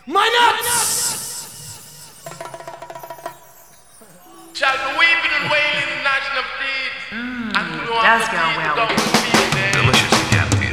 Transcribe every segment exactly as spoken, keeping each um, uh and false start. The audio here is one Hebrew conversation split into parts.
My nuts! Shall the weeping and wailing and gnashing of teeth. And you know does I'm go the well don't with feel it. Delicious cat food.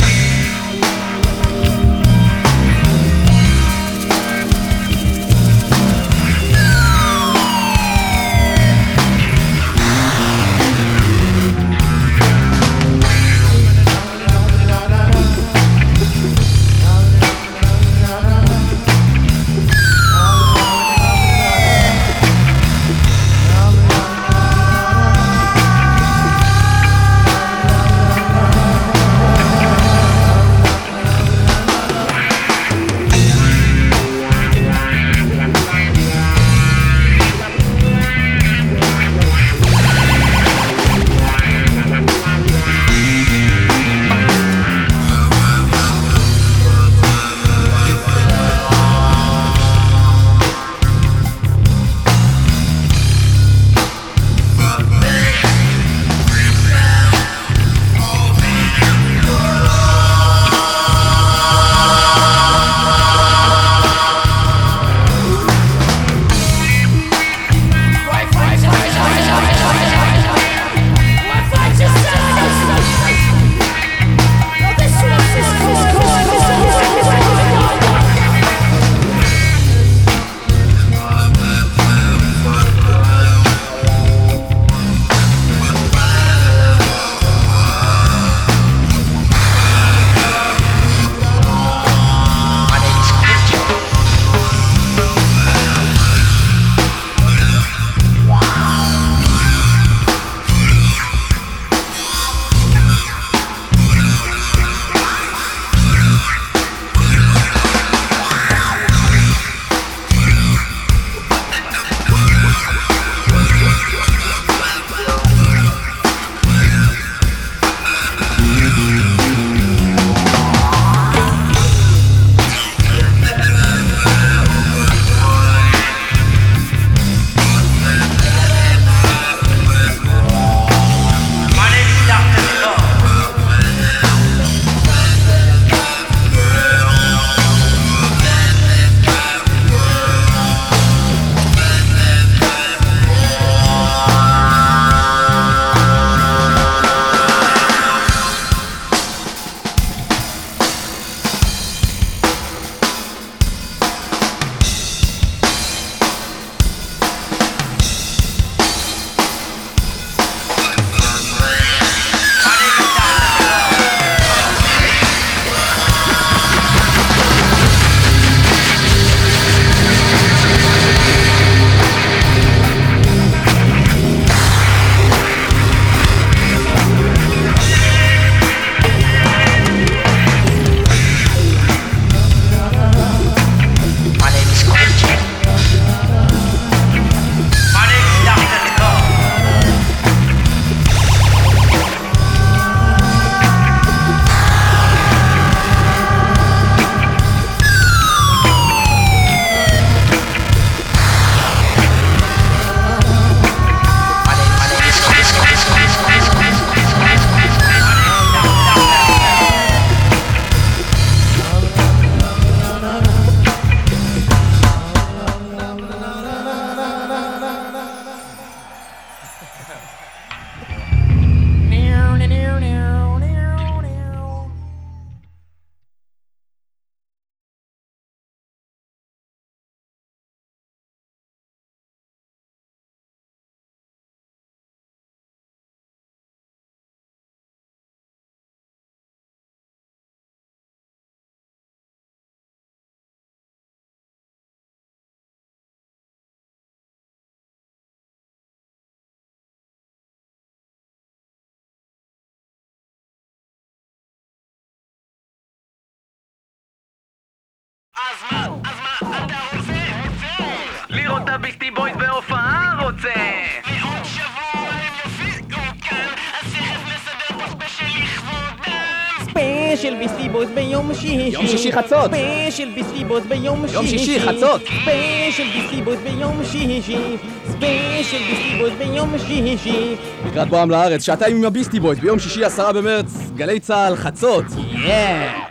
אז מה? אז מה אתה רוצה? רוצה? לראות את הביסטי בויז בהופעה רוצה! ועוד שבוע הם יופיעו כאן, אז תכף נסדר פה ספיישל לכבודם! ספיישל ביסטי בויז ביום שישי. יום שישי חצות. ספיישל ביסטי בויז ביום שישי. יום שישי חצות. ספיישל ביסטי בויז ביום שישי. ספיישל ביסטי בויז ביום שישי. לקראת בואם לארץ, שעתיים עם הביסטי בויז ביום שישי עשרה במרץ, גלי צהל חצות. יאה!